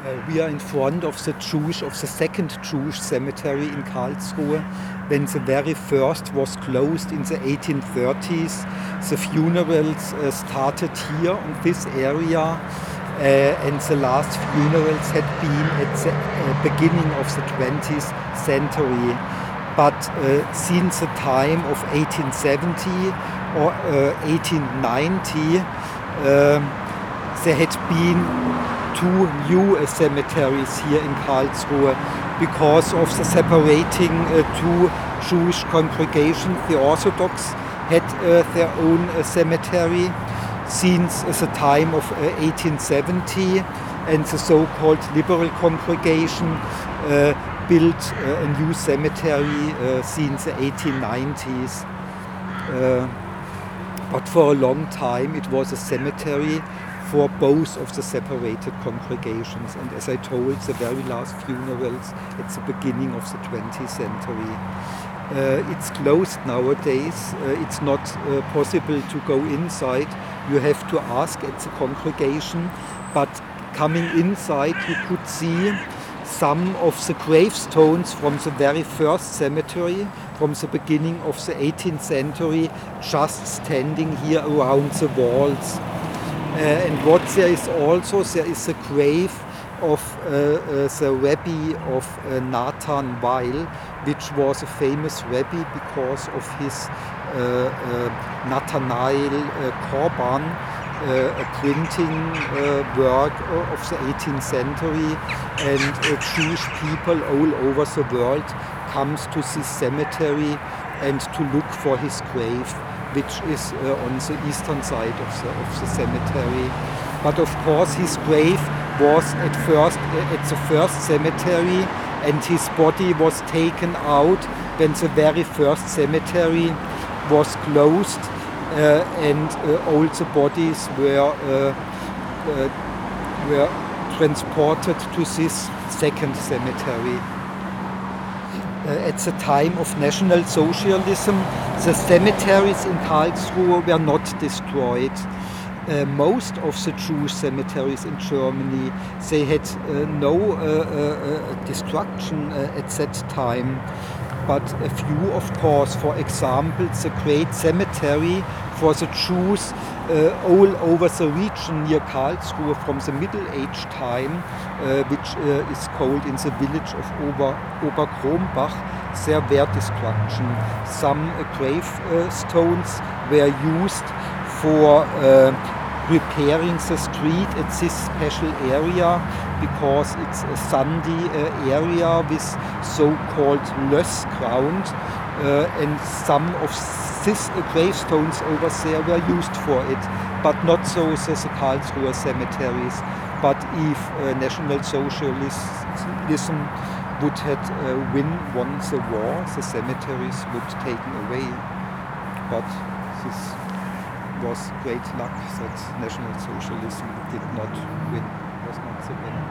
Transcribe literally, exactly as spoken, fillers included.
Uh, we are in front of the Jewish, of the second Jewish cemetery in Karlsruhe. When the very first was closed in the eighteen thirties, the funerals uh, started here in this area, uh, and the last funerals had been at the uh, beginning of the twentieth century. But uh, since the time of eighteen seventy or uh, eighteen ninety, uh, there had been two new uh, cemeteries here in Karlsruhe because of the separating uh, two Jewish congregations. The Orthodox had uh, their own uh, cemetery since uh, the time of uh, eighteen seventy, and the so-called liberal congregation uh, built uh, a new cemetery uh, since the eighteen nineties. Uh, but for a long time it was a cemetery for both of the separated congregations, and as I told, the very last funerals at the beginning of the twentieth century. Uh, it's closed nowadays. Uh, it's not uh, possible to go inside. You have to ask at the congregation, but coming inside you could see some of the gravestones from the very first cemetery, from the beginning of the eighteenth century, just standing here around the walls. Uh, and what there is also, there is a grave of uh, uh, the Rebbe of uh, Nathan Weil, which was a famous Rebbe because of his uh, uh, Nathanael uh, Korban, uh, a printing uh, work of the eighteenth century, and uh, Jewish people all over the world comes to this cemetery and to look for his grave, which is uh, on the eastern side of the, of the cemetery. But of course his grave was at first uh, at the first cemetery, and his body was taken out when the very first cemetery was closed, uh, and uh, all the bodies were, uh, uh, were transported to this second cemetery. Uh, at the time of National Socialism, the cemeteries in Karlsruhe were not destroyed. Uh, most of the Jewish cemeteries in Germany, they had uh, no uh, uh, destruction uh, at that time. But a few, of course, for example, the great cemetery for the Jews uh, all over the region near Karlsruhe from the Middle Age time, uh, which uh, is called in the village of Ober, Oberkrombach, there were destruction. Some uh, grave uh, stones were used for uh, repairing the street at this special area, because it's a sandy uh, area with so-called löss ground, uh, and some of these uh, gravestones over there were used for it, but not so the, the Karlsruhe cemeteries. But if uh, National Socialism would have uh, win won the war, the cemeteries would taken away. But this was great luck that National Socialism did not win, was not the win.